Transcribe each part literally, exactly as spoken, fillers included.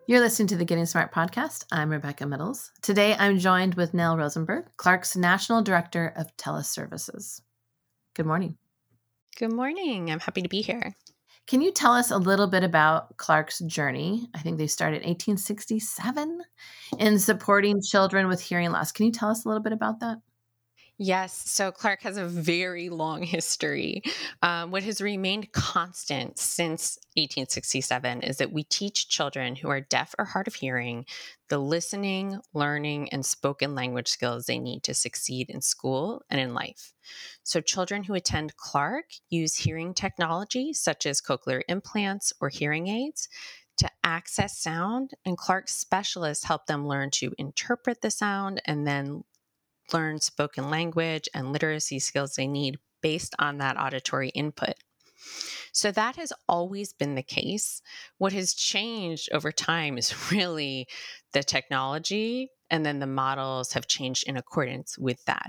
You're listening to the Getting Smart podcast. I'm Rebecca Middles. Today, I'm joined with Nell Rosenberg, Clark's National Director of Teleservices. Good morning. Good morning. I'm happy to be here. Can you tell us a little bit about Clark's journey? I think they started in eighteen sixty-seven in supporting children with hearing loss. Can you tell us a little bit about that? Yes. So Clark has a very long history. Um, what has remained constant since eighteen sixty-seven is that we teach children who are deaf or hard of hearing the listening, learning, and spoken language skills they need to succeed in school and in life. So children who attend Clark use hearing technology, such as cochlear implants or hearing aids, to access sound, and Clark specialists help them learn to interpret the sound and then learn spoken language and literacy skills they need based on that auditory input. So that has always been the case. What has changed over time is really the technology, and then the models have changed in accordance with that.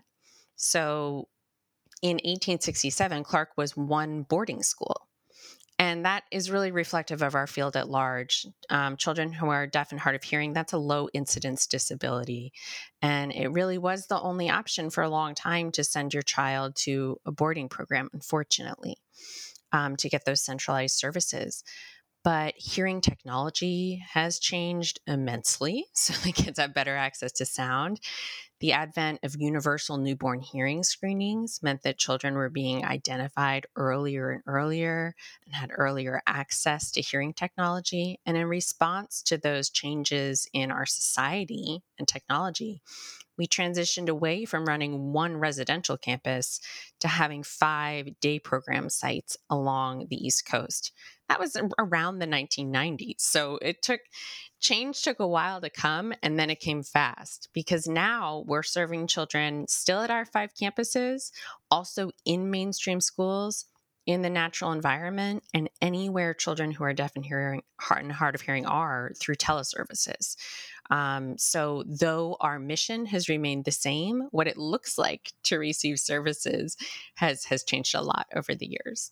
So in eighteen sixty-seven, Clark was one boarding school. And that is really reflective of our field at large. Um, children who are deaf and hard of hearing, that's a low incidence disability. And it really was the only option for a long time to send your child to a boarding program, unfortunately, um, to get those centralized services. But hearing technology has changed immensely. So the kids have better access to sound. The advent of universal newborn hearing screenings meant that children were being identified earlier and earlier and had earlier access to hearing technology. And in response to those changes in our society and technology, we transitioned away from running one residential campus to having five day program sites along the East Coast. That was around the nineteen nineties. So it took change took a while to come, and then it came fast, because now we're serving children still at our five campuses, also in mainstream schools, in the natural environment, and anywhere children who are deaf and hearing hard and hard of hearing are through teleservices. Um, so though our mission has remained the same, what it looks like to receive services has has changed a lot over the years.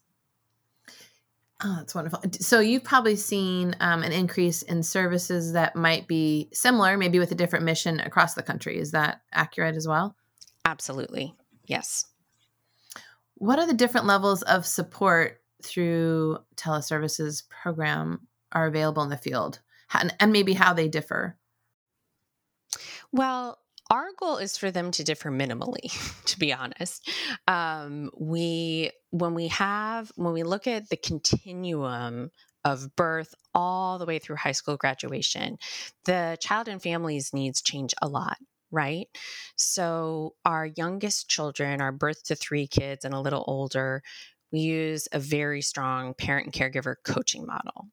Oh, that's wonderful. So you've probably seen um, an increase in services that might be similar, maybe with a different mission across the country. Is that accurate as well? Absolutely. Yes. What are the different levels of support through teleservices program are available in the field, and, and maybe how they differ? Well, our goal is for them to differ minimally, to be honest. Um, we, when we have, when we look at the continuum of birth all the way through high school graduation, the child and family's needs change a lot. Right. So our youngest children, our birth to three kids and a little older, we use a very strong parent and caregiver coaching model.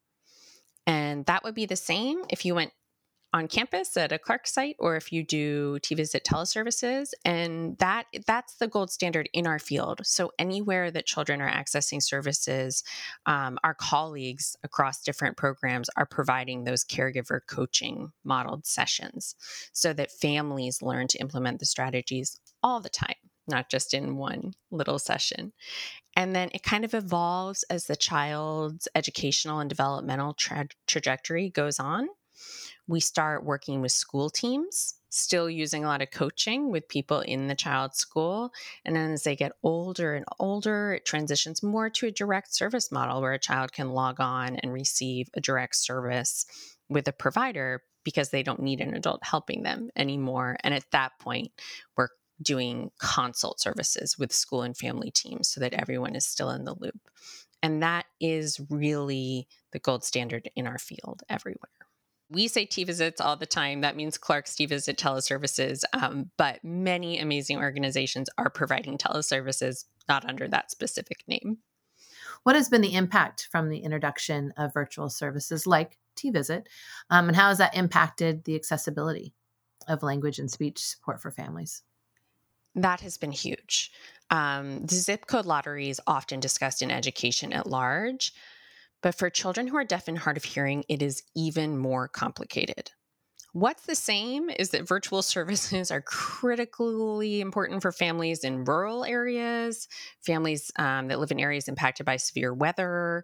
And that would be the same if you went on campus at a Clark site or if you do T-Visit teleservices. And that that's the gold standard in our field. So anywhere that children are accessing services, um, our colleagues across different programs are providing those caregiver coaching modeled sessions so that families learn to implement the strategies all the time, not just in one little session. And then it kind of evolves as the child's educational and developmental tra- trajectory goes on. We start working with school teams, still using a lot of coaching with people in the child's school. And then as they get older and older, it transitions more to a direct service model where a child can log on and receive a direct service with a provider because they don't need an adult helping them anymore. And at that point, we're doing consult services with school and family teams so that everyone is still in the loop. And that is really the gold standard in our field everywhere. We say T-Visits all the time. That means Clark's T-Visit teleservices. Um, but many amazing organizations are providing teleservices, not under that specific name. What has been the impact from the introduction of virtual services like T-Visit? Um, and how has that impacted the accessibility of language and speech support for families? That has been huge. Um, the zip code lottery is often discussed in education at large. But for children who are deaf and hard of hearing, it is even more complicated. What's the same is that virtual services are critically important for families in rural areas, families um, that live in areas impacted by severe weather,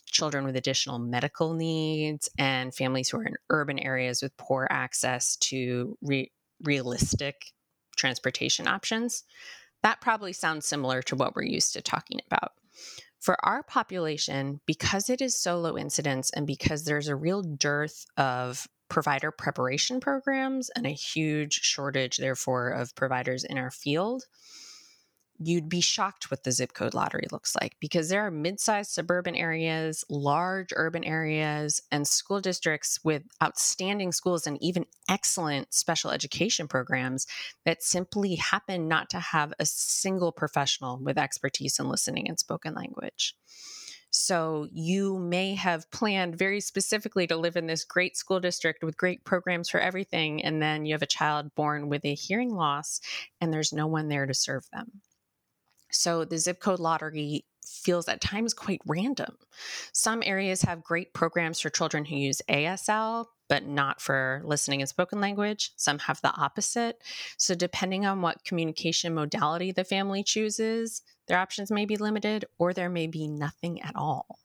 children with additional medical needs and families who are in urban areas with poor access to re- realistic transportation options. That probably sounds similar to what we're used to talking about. For our population, because it is so low incidence and because there's a real dearth of provider preparation programs and a huge shortage, therefore, of providers in our field, you'd be shocked what the zip code lottery looks like, because there are mid-sized suburban areas, large urban areas, and school districts with outstanding schools and even excellent special education programs that simply happen not to have a single professional with expertise in listening and spoken language. So you may have planned very specifically to live in this great school district with great programs for everything, and then you have a child born with a hearing loss and there's no one there to serve them. So the zip code lottery feels at times quite random. Some areas have great programs for children who use A S L, but not for listening and spoken language. Some have the opposite. So depending on what communication modality the family chooses, their options may be limited, or there may be nothing at all.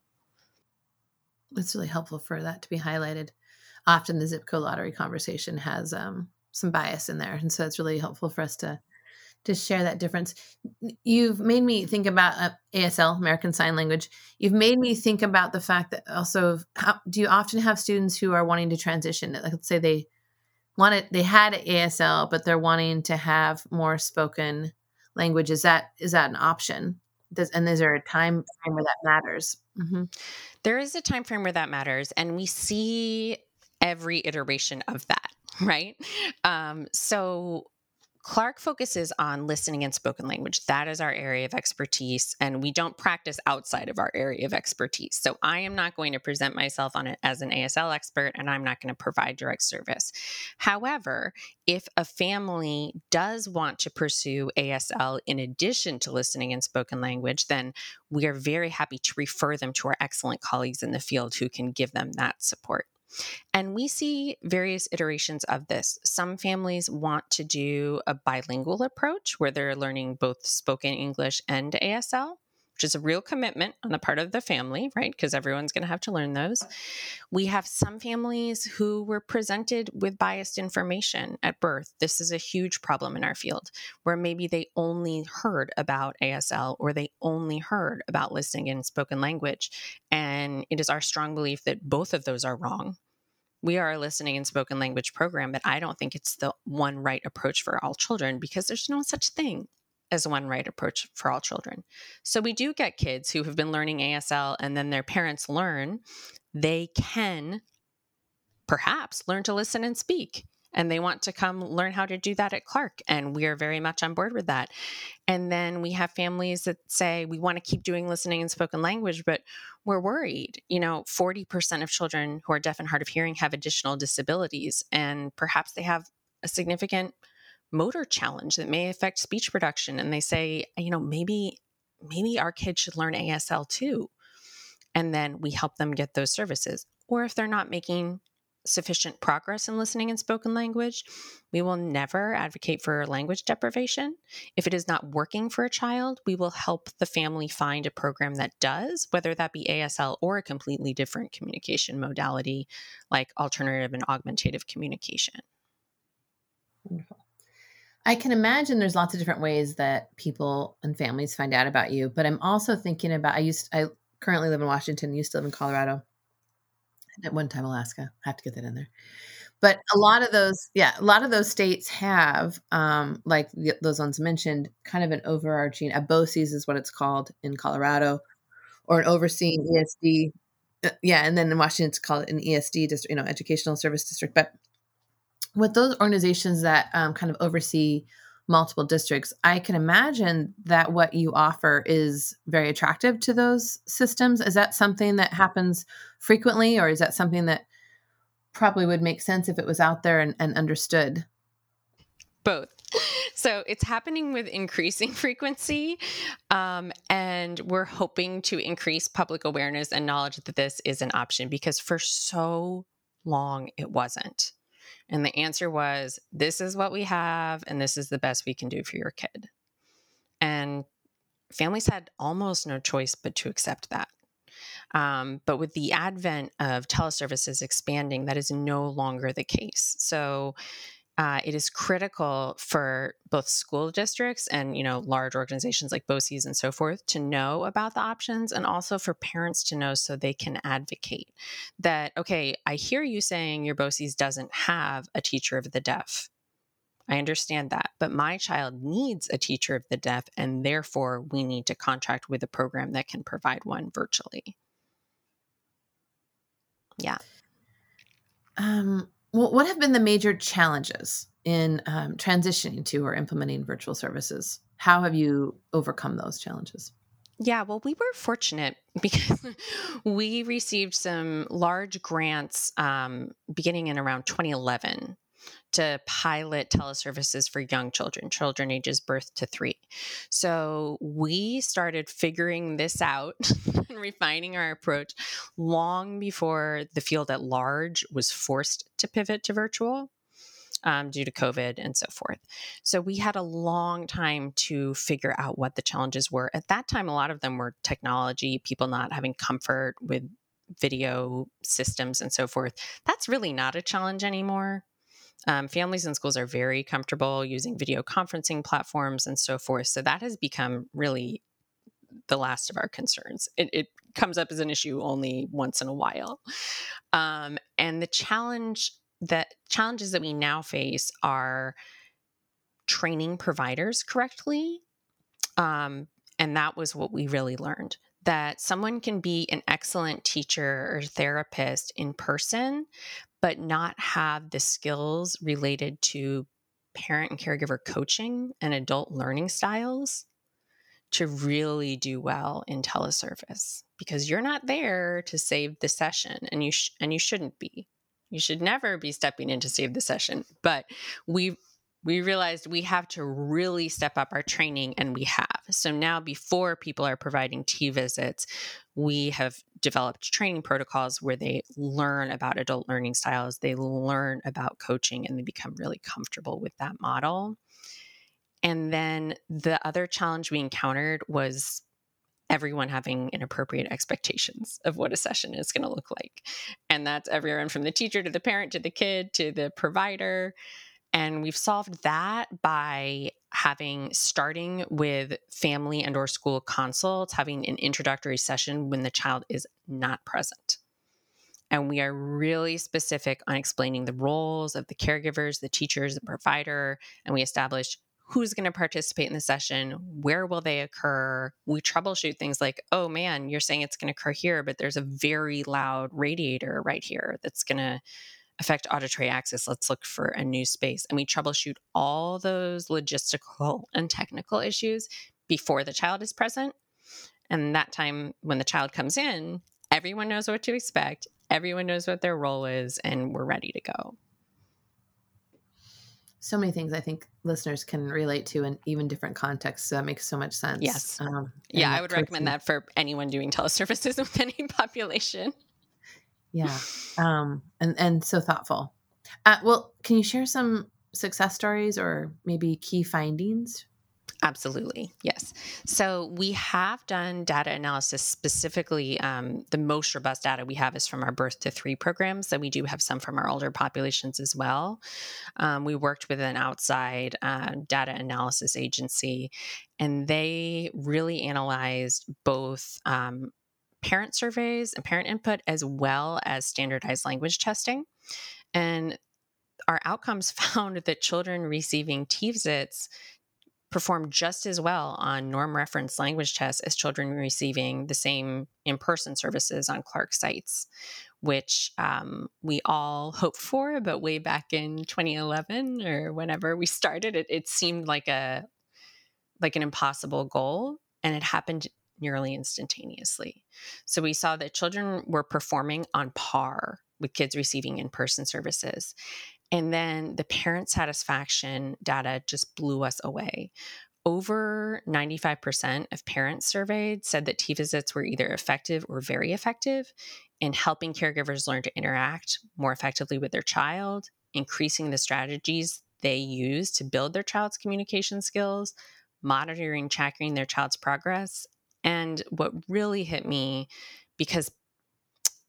It's really helpful for that to be highlighted. Often the zip code lottery conversation has um, some bias in there. And so it's really helpful for us to to share that difference. You've made me think about uh, A S L, American Sign Language. You've made me think about the fact that also, how, do you often have students who are wanting to transition? Like, let's say they wanted, they had A S L, but they're wanting to have more spoken language. Is that is that an option? Does, and is there a time frame where that matters? Mm-hmm. There is a time frame where that matters, and we see every iteration of that, right? Um, so Clark focuses on listening and spoken language. That is our area of expertise, and we don't practice outside of our area of expertise. So I am not going to present myself on it as an A S L expert, and I'm not going to provide direct service. However, if a family does want to pursue A S L in addition to listening and spoken language, then we are very happy to refer them to our excellent colleagues in the field who can give them that support. And we see various iterations of this. Some families want to do a bilingual approach where they're learning both spoken English and A S L, which is a real commitment on the part of the family, right? Because everyone's going to have to learn those. We have some families who were presented with biased information at birth. This is a huge problem in our field, where maybe they only heard about A S L or they only heard about listening and spoken language. And it is our strong belief that both of those are wrong. We are a listening and spoken language program, but I don't think it's the one right approach for all children, because there's no such thing as one right approach for all children. So we do get kids who have been learning A S L and then their parents learn they can perhaps learn to listen and speak. And they want to come learn how to do that at Clark. And we are very much on board with that. And then we have families that say, we want to keep doing listening and spoken language, but we're worried. You know, forty percent of children who are deaf and hard of hearing have additional disabilities, and perhaps they have a significant motor challenge that may affect speech production. And they say, you know, maybe, maybe our kids should learn A S L too. And then we help them get those services. Or if they're not making sufficient progress in listening and spoken language, we will never advocate for language deprivation. If it is not working for a child, we will help the family find a program that does, whether that be A S L or a completely different communication modality like alternative and augmentative communication. Wonderful. I can imagine there's lots of different ways that people and families find out about you, but I'm also thinking about, I used, I currently live in Washington, used to live in Colorado. At one time, Alaska. I have to get that in there. But a lot of those, yeah, a lot of those states have, um, like the, those ones mentioned, kind of an overarching, a BOCES is what it's called in Colorado, or an overseeing E S D. Uh, yeah, and then in Washington, it's called an E S D district, you know, Educational Service District. But with those organizations that um, kind of oversee multiple districts, I can imagine that what you offer is very attractive to those systems. Is that something that happens frequently, or is that something that probably would make sense if it was out there and, and understood? Both. So it's happening with increasing frequency, um, and we're hoping to increase public awareness and knowledge that this is an option, because for so long it wasn't. And the answer was, this is what we have, and this is the best we can do for your kid. And families had almost no choice but to accept that. Um, but with the advent of teleservices expanding, that is no longer the case. So uh, it is critical for both school districts and, you know, large organizations like BOCES and so forth to know about the options, and also for parents to know so they can advocate that, okay, I hear you saying your BOCES doesn't have a teacher of the deaf. I understand that, but my child needs a teacher of the deaf, and therefore we need to contract with a program that can provide one virtually. Yeah. Um, well, what have been the major challenges in um, transitioning to or implementing virtual services? How have you overcome those challenges? Yeah, well, we were fortunate because we received some large grants um, beginning in around twenty eleven to pilot teleservices for young children, children ages birth to three. So we started figuring this out and refining our approach long before the field at large was forced to pivot to virtual. Um, due to COVID and so forth. So we had a long time to figure out what the challenges were. At that time, a lot of them were technology, people not having comfort with video systems and so forth. That's really not a challenge anymore. Um, families and schools are very comfortable using video conferencing platforms and so forth. So that has become really the last of our concerns. It, it comes up as an issue only once in a while. Um, and the challenge that challenges that we now face are training providers correctly. Um, and that was what we really learned, that someone can be an excellent teacher or therapist in person, but not have the skills related to parent and caregiver coaching and adult learning styles to really do well in teleservice, because you're not there to save the session, and you sh- and you shouldn't be. You should never be stepping in to save the session. But we we realized we have to really step up our training, and we have. So now, before people are providing T visits, we have developed training protocols where they learn about adult learning styles, they learn about coaching, and they become really comfortable with that model. And then the other challenge we encountered was everyone having inappropriate expectations of what a session is going to look like. And that's everyone from the teacher to the parent to the kid to the provider. And we've solved that by having, starting with family and or school consults, having an introductory session when the child is not present. And we are really specific on explaining the roles of the caregivers, the teachers, the provider, and we established who's going to participate in the session, where will they occur. We troubleshoot things like, oh man, you're saying it's going to occur here, but there's a very loud radiator right here that's going to affect auditory access. Let's look for a new space. And we troubleshoot all those logistical and technical issues before the child is present. And that time when the child comes in, everyone knows what to expect. Everyone knows what their role is, and we're ready to go. So many things I think listeners can relate to in even different contexts. So that makes so much sense. Yes. Um, yeah, I that would coaching, recommend that for anyone doing teleservices with any population. Yeah. Um, and, and so thoughtful. Uh, well, can you share some success stories or maybe key findings? Absolutely. Yes. So we have done data analysis specifically. Um, the most robust data we have is from our birth to three programs. So we do have some from our older populations as well. Um, we worked with an outside uh, data analysis agency, and they really analyzed both um, parent surveys and parent input as well as standardized language testing. And our outcomes found that children receiving T visits perform just as well on norm reference language tests as children receiving the same in-person services on Clark sites, which um, we all hoped for. But way back in twenty eleven or whenever we started, it, it seemed like a like an impossible goal, and it happened nearly instantaneously. So we saw that children were performing on par with kids receiving in-person services. And then the parent satisfaction data just blew us away. Over ninety-five percent of parents surveyed said that T visits were either effective or very effective in helping caregivers learn to interact more effectively with their child, increasing the strategies they use to build their child's communication skills, monitoring, tracking their child's progress. And what really hit me, because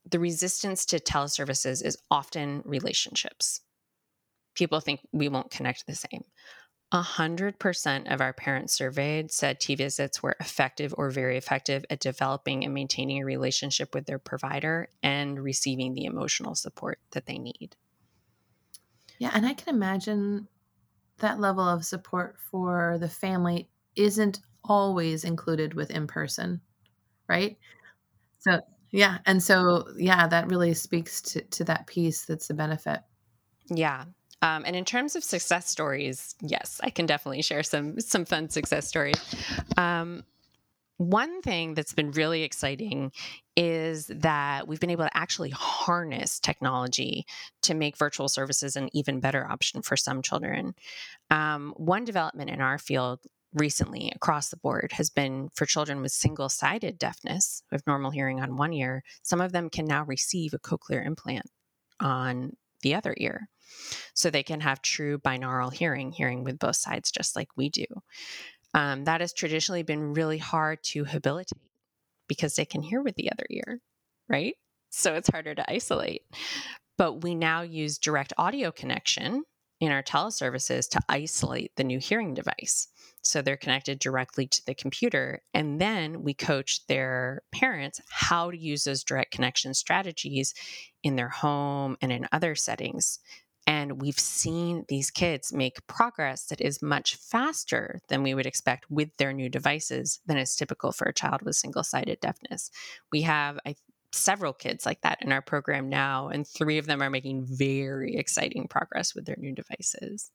the resistance to teleservices is often relationships. People think we won't connect the same. one hundred percent of our parents surveyed said T-visits were effective or very effective at developing and maintaining a relationship with their provider and receiving the emotional support that they need. Yeah, and I can imagine that level of support for the family isn't always included with in-person, right? So, yeah, and so, yeah, that really speaks to to that piece that's the benefit. Yeah. Um, and in terms of success stories, yes, I can definitely share some some fun success stories. Um, one thing that's been really exciting is that we've been able to actually harness technology to make virtual services an even better option for some children. Um, one development in our field recently across the board has been for children with single-sided deafness who have normal hearing on one ear. Some of them can now receive a cochlear implant on the other ear. So they can have true binaural hearing, hearing with both sides, just like we do. Um, that has traditionally been really hard to habilitate because they can hear with the other ear, right? So it's harder to isolate. But we now use direct audio connection in our teleservices to isolate the new hearing device. So they're connected directly to the computer. And then we coach their parents how to use those direct connection strategies in their home and in other settings. And we've seen these kids make progress that is much faster than we would expect with their new devices than is typical for a child with single-sided deafness. We have I, several kids like that in our program now, and three of them are making very exciting progress with their new devices.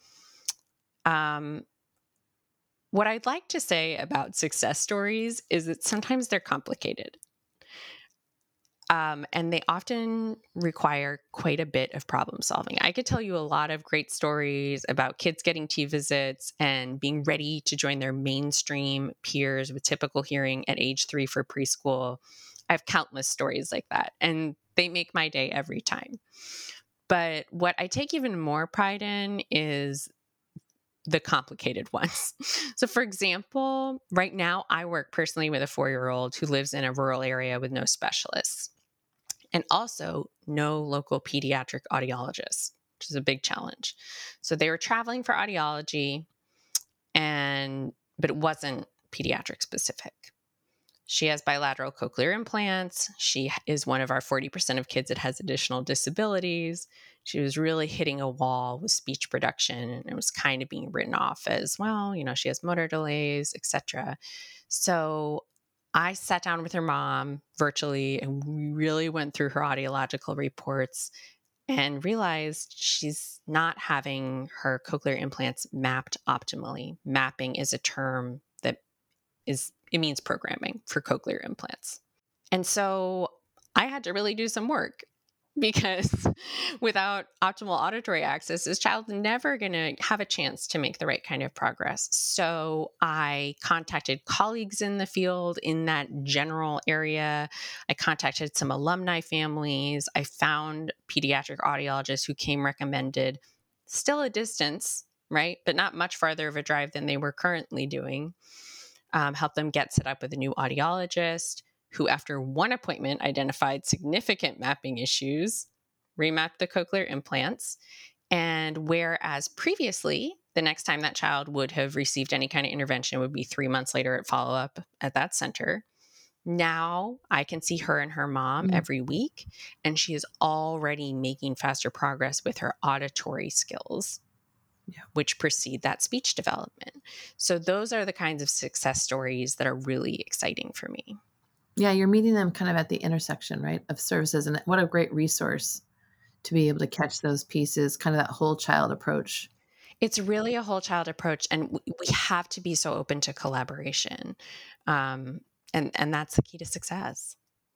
Um, what I'd like to say about success stories is that sometimes they're complicated. Um, and they often require quite a bit of problem solving. I could tell you a lot of great stories about kids getting T-visits and being ready to join their mainstream peers with typical hearing at age three for preschool. I have countless stories like that, and they make my day every time. But what I take even more pride in is the complicated ones. So, for example, right now I work personally with a four-year-old who lives in a rural area with no specialists, and also no local pediatric audiologists, which is a big challenge. So they were traveling for audiology, and but it wasn't pediatric specific. She has bilateral cochlear implants. She is one of our forty percent of kids that has additional disabilities. She was really hitting a wall with speech production, and it was kind of being written off as, well, you know, she has motor delays, et cetera. So I sat down with her mom virtually, and we really went through her audiological reports and realized she's not having her cochlear implants mapped optimally. Mapping is a term that is, it means programming for cochlear implants. And so I had to really do some work, because without optimal auditory access, this child's never going to have a chance to make the right kind of progress. So I contacted colleagues in the field in that general area. I contacted some alumni families. I found pediatric audiologists who came recommended, still a distance, right? But not much farther of a drive than they were currently doing. Um, helped them get set up with a new audiologist, who after one appointment identified significant mapping issues, remapped the cochlear implants. And whereas previously, the next time that child would have received any kind of intervention would be three months later at follow-up at that center, now I can see her and her mom Mm. every week, and she is already making faster progress with her auditory skills, yeah, which precede that speech development. So those are the kinds of success stories that are really exciting for me. Yeah, you're meeting them kind of at the intersection, right, of services. And what a great resource to be able to catch those pieces, kind of that whole child approach. It's really a whole child approach, and we have to be so open to collaboration. Um, and, and that's the key to success.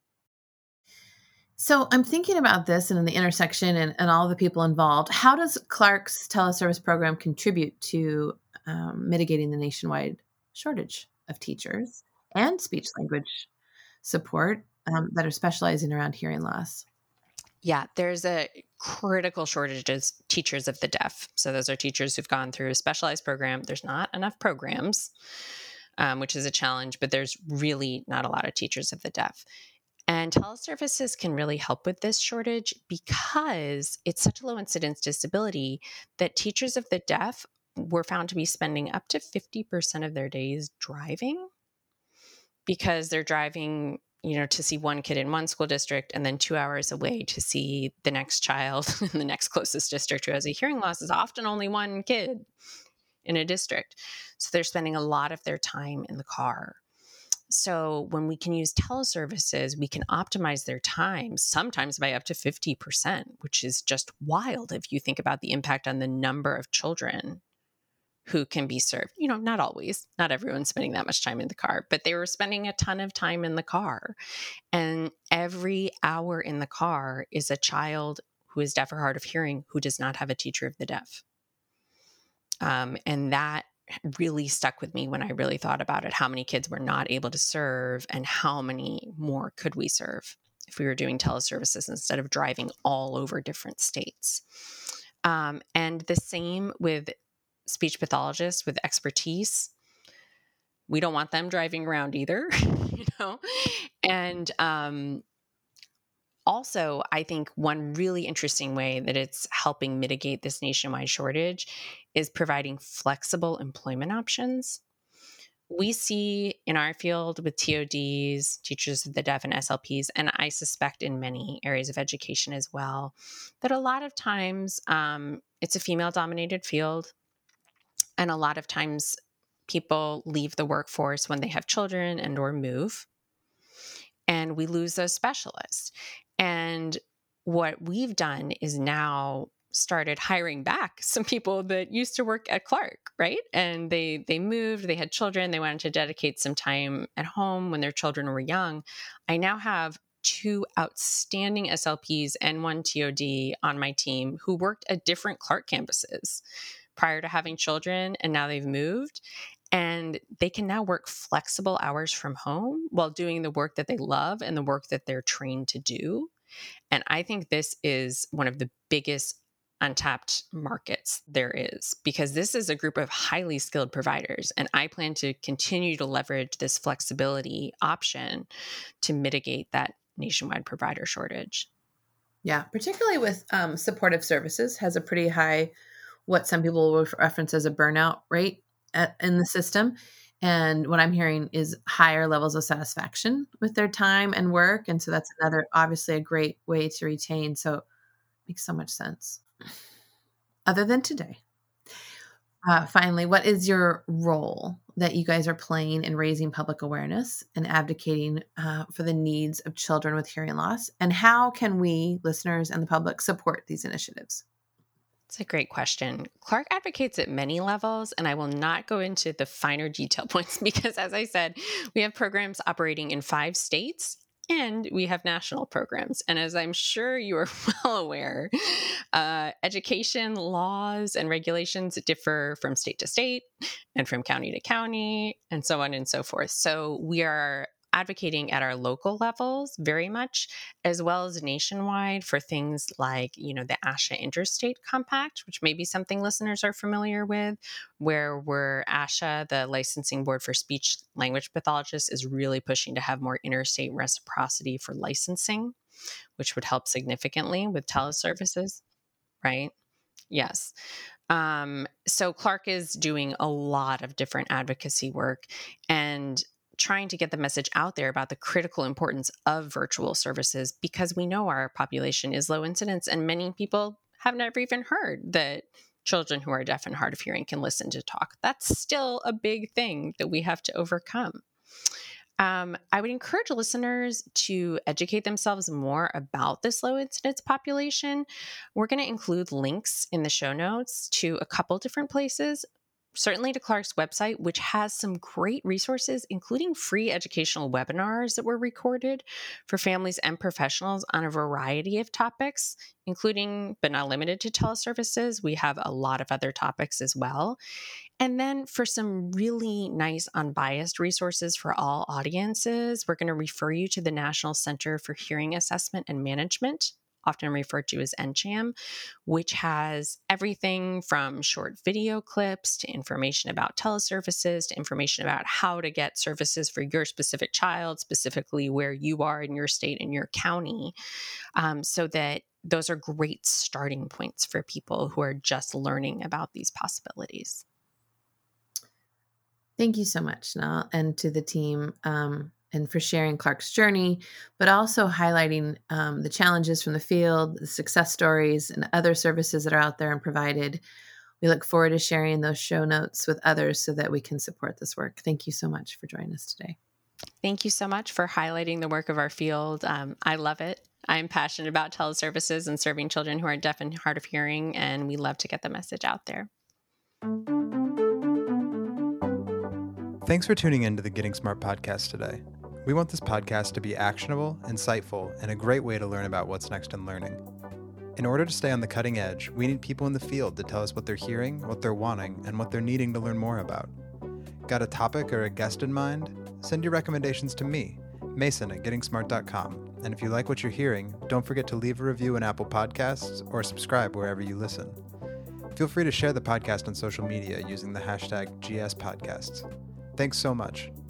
So I'm thinking about this and in the intersection and, and all the people involved. How does Clark's teleservice program contribute to um, mitigating the nationwide shortage of teachers and speech language support um, that are specializing around hearing loss? Yeah, there's a critical shortage of teachers of the deaf. So those are teachers who've gone through a specialized program. There's not enough programs, um, which is a challenge, but there's really not a lot of teachers of the deaf. And teleservices can really help with this shortage because it's such a low incidence disability that teachers of the deaf were found to be spending up to fifty percent of their days driving, because they're driving, you know, to see one kid in one school district and then two hours away to see the next child in the next closest district who has a hearing loss. Is often only one kid in a district. So they're spending a lot of their time in the car. So when we can use teleservices, we can optimize their time, sometimes by up to fifty percent, which is just wild if you think about the impact on the number of children who can be served. You know, not always, not everyone's spending that much time in the car, but they were spending a ton of time in the car. And every hour in the car is a child who is deaf or hard of hearing who does not have a teacher of the deaf. Um, and that really stuck with me when I really thought about it, how many kids we're not able to serve and how many more could we serve if we were doing teleservices instead of driving all over different states. Um, and the same with speech pathologists with expertise. We don't want them driving around either, you know? And um, also, I think one really interesting way that it's helping mitigate this nationwide shortage is providing flexible employment options. We see in our field with T O Ds, teachers of the deaf, and S L Ps, and I suspect in many areas of education as well, that a lot of times um, it's a female-dominated field. And a lot of times people leave the workforce when they have children and or move, and we lose those specialists. And what we've done is now started hiring back some people that used to work at Clark, right? And they they moved, they had children, they wanted to dedicate some time at home when their children were young. I now have two outstanding S L Ps and one T O D on my team who worked at different Clark campuses prior to having children, and now they've moved. And they can now work flexible hours from home while doing the work that they love and the work that they're trained to do. And I think this is one of the biggest untapped markets there is, because this is a group of highly skilled providers. And I plan to continue to leverage this flexibility option to mitigate that nationwide provider shortage. Yeah, particularly with um, supportive services, has a pretty high, what some people will reference as a burnout rate at, in the system. And what I'm hearing is higher levels of satisfaction with their time and work. And so that's another, obviously, a great way to retain. So it makes so much sense. Other than today, uh, finally, what is your role that you guys are playing in raising public awareness and advocating uh, for the needs of children with hearing loss? And how can we, listeners and the public, support these initiatives? It's a great question. Clark advocates at many levels, and I will not go into the finer detail points because, as I said, we have programs operating in five states and we have national programs. And as I'm sure you are well aware, uh, education laws and regulations differ from state to state and from county to county and so on and so forth. So we are advocating at our local levels very much, as well as nationwide, for things like, you know, the ASHA Interstate Compact, which may be something listeners are familiar with, where we're ASHA, the Licensing Board for Speech Language Pathologists, is really pushing to have more interstate reciprocity for licensing, which would help significantly with teleservices, right? Yes. Um, so Clark is doing a lot of different advocacy work and trying to get the message out there about the critical importance of virtual services, because we know our population is low incidence and many people have never even heard that children who are deaf and hard of hearing can listen to talk. That's still a big thing that we have to overcome. Um, I would encourage listeners to educate themselves more about this low incidence population. We're going to include links in the show notes to a couple different places. Certainly to Clark's website, which has some great resources, including free educational webinars that were recorded for families and professionals on a variety of topics, including, but not limited to, teleservices. We have a lot of other topics as well. And then for some really nice unbiased resources for all audiences, we're going to refer you to the National Center for Hearing Assessment and Management often referred to as N C H A M, which has everything from short video clips to information about teleservices to information about how to get services for your specific child, specifically where you are in your state and your county, um, so that those are great starting points for people who are just learning about these possibilities. Thank you so much, Nell, and to the team, um, and for sharing Clark's journey, but also highlighting um, the challenges from the field, the success stories, and other services that are out there and provided. We look forward to sharing those show notes with others so that we can support this work. Thank you so much for joining us today. Thank you so much for highlighting the work of our field. Um, I love it. I'm passionate about teleservices and serving children who are deaf and hard of hearing, and we love to get the message out there. Thanks for tuning in to the Getting Smart podcast today. We want this podcast to be actionable, insightful, and a great way to learn about what's next in learning. In order to stay on the cutting edge, we need people in the field to tell us what they're hearing, what they're wanting, and what they're needing to learn more about. Got a topic or a guest in mind? Send your recommendations to me, Mason at getting smart dot com. And if you like what you're hearing, don't forget to leave a review in Apple Podcasts or subscribe wherever you listen. Feel free to share the podcast on social media using the hashtag G S Podcasts. Thanks so much.